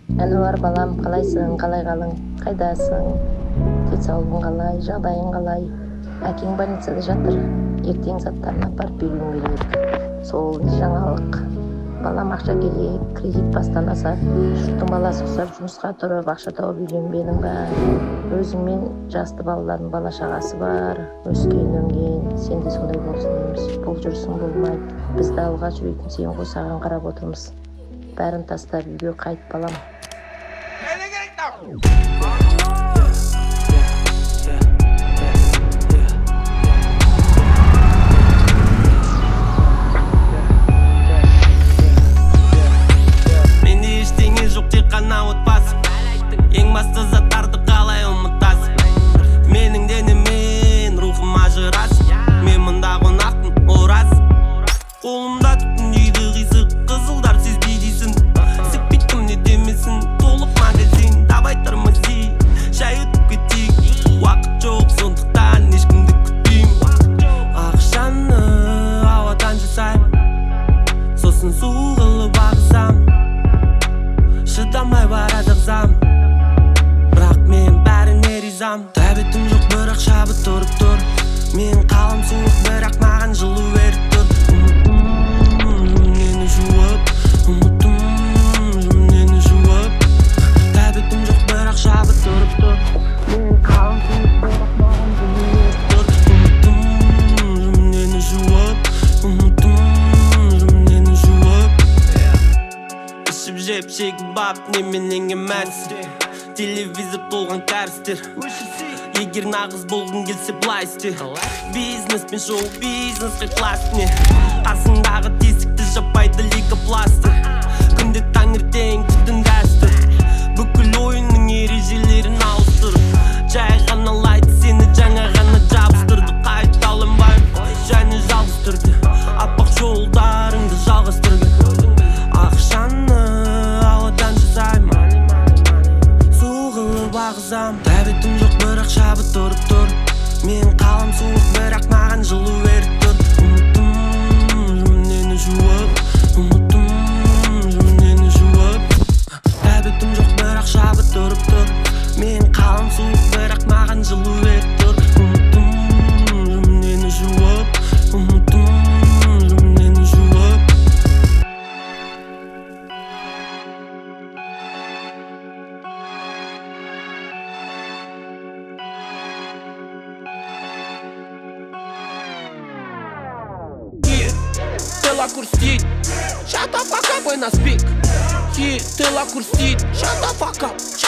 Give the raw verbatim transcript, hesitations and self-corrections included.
Ануар балам, қалайсың, қалай қалың, қайдасың, денсаулығың қалай, жағдайың қалай? Әкең больницада жатыр, ертең заттарын апарып беруің керек. Сол жаңалық. Балам, ақша керек, кредит бастамаса, жұрттың баласы ұқсап жұмысқа тұрып, ақша тауып үйленбедің ба? Өзіңмен жасты балалардың бала шағасы бар, өскен өнген, сен де сондай болсын дейміз. Бұл жүрсің болмайды. Бізді алғаш жүретін сен ғой, саған қарап отырмыз. Бәрін тастап үйге қайт, балам. Менде ештеңе жоқ, тек қана отбасым. Ең басты заттарды қалай ұмытасың? Менің денемен рухым ажырасың. Мен мұнда қонақпын, ол рас. Қолымда түтін дейді қисық, қызылдар сезбей дейсің. Сеппейткім не демесін, толық магазин. Давай тормози, шай өтіп кетейік. Уақыт жоқ, сондықтан ешкімді күтпеймін. Ақшаны ауадан жасаймын, сосын су қылып ағызам. Шыдамай барады ағзам, бірақ мен бәріне ризам. Тәбетім жоқ, бірақ шабыт тұрып тұр. Мен қалым суық, бірақ маған жылу беріп тұр. Ұмыттым нені жуып, ұмыттым нені жуып. Тәбетім жоқ, бірақ шабыт тұрып тұр. Мен қалым суық, бірақ маған жылу беріп тұр. Ұмыттым нені жуып, ұмыттым нені жуып. Ішіп жеп шегіп бап, неменен емәнсің. Телевизор толған кәрістер. Егер нағыз болғың келсе былай істе. Бизнес пен шоу бизнес қиқлас не. Қасыңдағы тесікті жаппайды лейкопластыр. Күнде таңертең түтін дәстүр. Бүкіл ойынның ережелерін ауыстырып, жай ғана лайды сені жаңа ғана жабыстырды. Қайталанбай және жалғыз түрде аппақ жолдарыңды жалғастырды. Ақшаны ауадан жасаймын, су қылып ағызам. Тәбетім жоқ, бірақ шабыт тұрып тұр. Мен қалым суық, бірақ маған жылу беріп тұр. Ұмыттым нені жуып, ұмыттым нені жуып. Тәбетім жоқ, бірақ шабыт тұрып тұр. Мен қалым суық, бірақ маған жылу беріп тұр. Ұмыттым нені жуып, ұмыттым нені жуып. Тела курстит, shut the fuck up when I speak. He tela курстит, shut the fuck up.